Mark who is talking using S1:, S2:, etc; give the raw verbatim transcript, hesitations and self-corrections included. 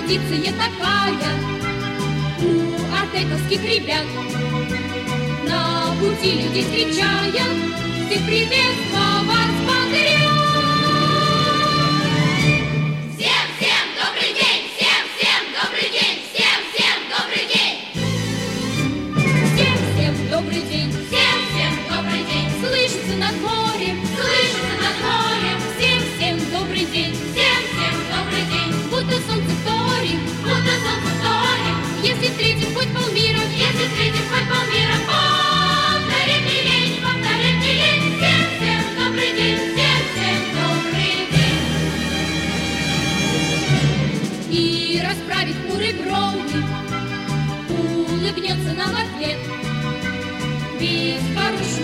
S1: традиция такая у артековских ребят. На пути людей встречая, всех приветствовать подряд.
S2: Всем-всем добрый день, всем-всем добрый день, всем-всем добрый день.
S1: Всем-всем добрый день,
S2: всем-всем добрый день.
S1: Слышится над морем,
S2: слышится над морем.
S1: Всем-всем добрый день,
S2: всем-всем добрый день.
S1: Будто солнце вторим,
S2: будто солнце вторим.
S1: Если встретим хоть полмира,
S2: если встретим хоть полмира, повторим не лень, повторим не лень. Всем-всем добрый день, всем-всем добрый день.
S1: И расправит хмурые брови, улыбнется нам в ответ. Без хорошего